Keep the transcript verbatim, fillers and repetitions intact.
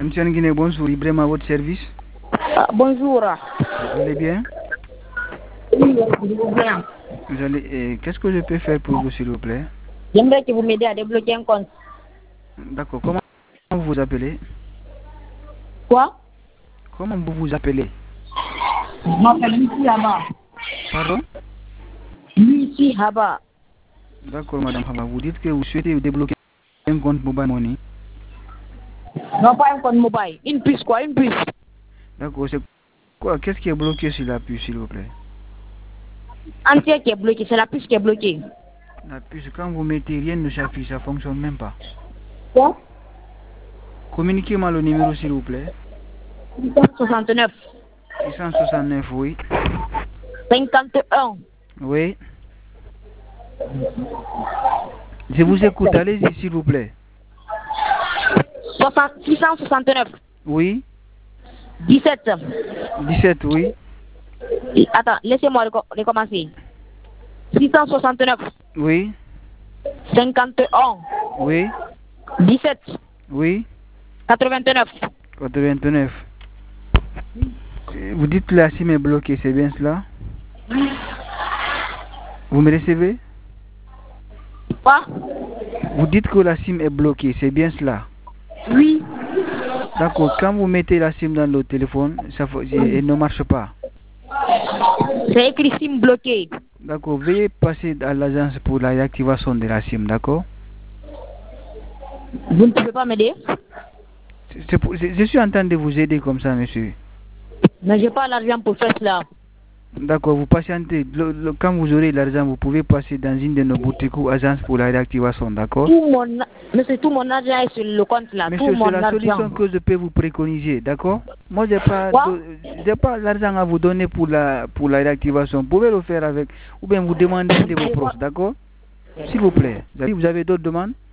Monsieur Nguine, bonjour, Ibrahim à votre service. Ah, bonjour. Vous allez bien? Oui, je vous bien. Vous allez, eh, qu'est-ce que je peux faire pour vous, s'il vous plaît? J'aimerais que vous m'aidiez à débloquer un compte. D'accord, comment vous vous appelez? Quoi? Comment vous vous appelez? Je m'appelle Lucie Haba. Pardon? Lucie Haba. D'accord, madame Haba, vous dites que vous souhaitez débloquer un compte mobile money. Non, pas un compte mobile. Une puce, quoi? Une puce. D'accord, c'est quoi? Qu'est-ce qui est bloqué sur la puce, s'il vous plaît? Entière qui est bloquée. C'est la puce qui est bloquée. La puce, quand vous mettez rien ne s'affiche, ça fonctionne même pas. Quoi? Communiquez-moi le numéro, s'il vous plaît. six cent soixante-neuf. six cent soixante-neuf, oui. cinquante et un. Oui. Je vous écoute, allez-y, s'il vous plaît. six cent soixante-neuf. Oui. dix-sept. dix-sept, oui. Attends, laissez-moi reco- recommencer. six cent soixante-neuf. Oui. cinquante et un. Oui. dix-sept. Oui. quatre-vingt-neuf. quatre-vingt-neuf. Vous dites que la SIM est bloquée, c'est bien cela? Vous me recevez? Quoi? Vous dites que la SIM est bloquée, c'est bien cela? Oui. D'accord, quand vous mettez la SIM dans le téléphone, ça, elle ne marche pas. C'est écrit SIM bloqué. D'accord, veuillez passer à l'agence pour la réactivation de la SIM, d'accord? Vous ne pouvez pas m'aider? C'est pour- je, je suis en train de vous aider comme ça, monsieur. Mais j'ai pas l'argent pour faire cela. D'accord, vous patientez. Le- le- quand vous aurez l'argent, vous pouvez passer dans une de nos boutiques ou agences pour la réactivation, d'accord? Tout mon, a- monsieur, tout mon argent est sur le compte là. Monsieur, Tout mon c'est la argent. solution que je peux vous préconiser, d'accord? Moi, je n'ai pas, Quoi? de- j'ai pas l'argent à vous donner pour la, pour la réactivation. Vous pouvez le faire avec, ou bien vous demandez un de vos proches, d'accord? S'il vous plaît. Vous avez, vous avez d'autres demandes?